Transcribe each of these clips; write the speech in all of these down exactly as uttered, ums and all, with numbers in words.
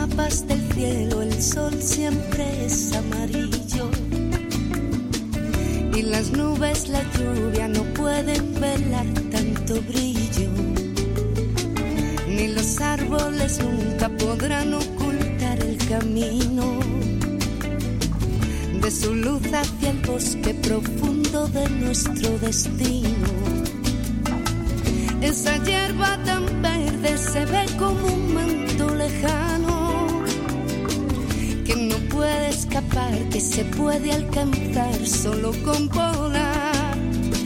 mapas del cielo el sol siempre es amarillo y las nubes, la lluvia no pueden velar tanto brillo, ni los árboles nunca podrán ocultar el camino de su luz hacia el bosque profundo de nuestro destino. Esa hierba tan verde se ve como un manto lejano que no puede escapar, que se puede alcanzar solo con volar.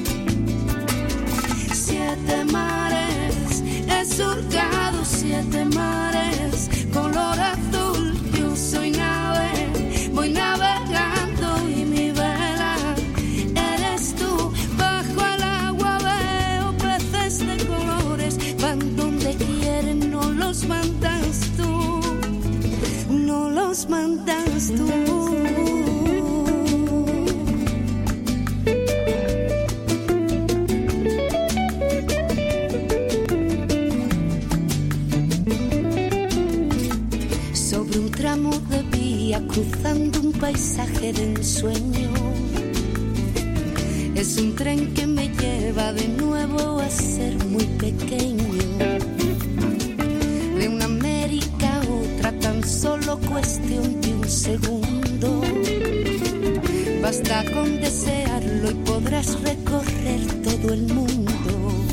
Siete mares he surcado, siete mares color azul. Yo soy nave, voy navegando y mi vela eres tú. Bajo el agua veo peces de colores, van donde quieren, no los mandas tú, no los mandas tú. Sobre un tramo de vía, cruzando un paisaje de ensueño, es un tren que me lleva de nuevo a ser muy pequeño. De una América a otra, tan solo cuestión de un segundo. Basta con desearlo y podrás recorrer todo el mundo.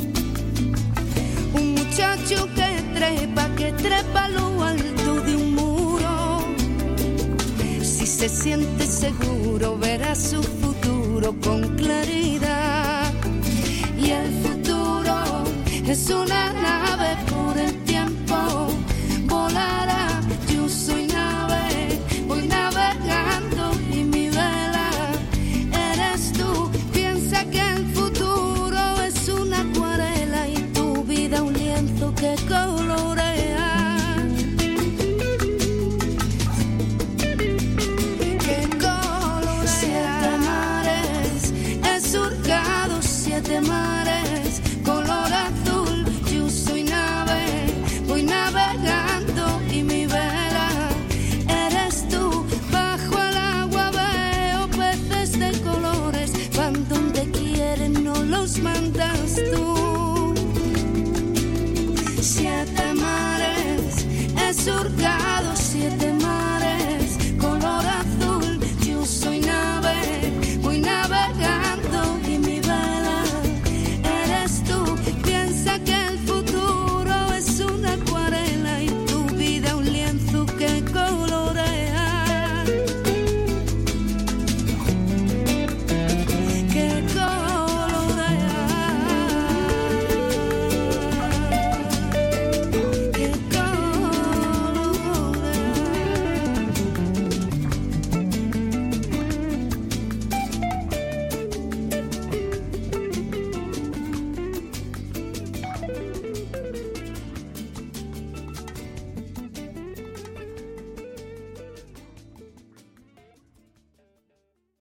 Un muchacho que trepa, que trepa a lo alto de un muro. Si se siente seguro, verá su futuro con claridad. Y el futuro es una nave por el tiempo, volará. Yo soy nave, voy navegando y mi vela eres tú. Piensa que el futuro es una acuarela y tu vida un lienzo que colorea. Que colorea. Siete mares he surcado, siete mares color azul. Yo soy nave, voy navegando y mi vela eres tú. Bajo el agua veo peces de colores, van donde quieren, no los mandas tú. Siete mares he surcado.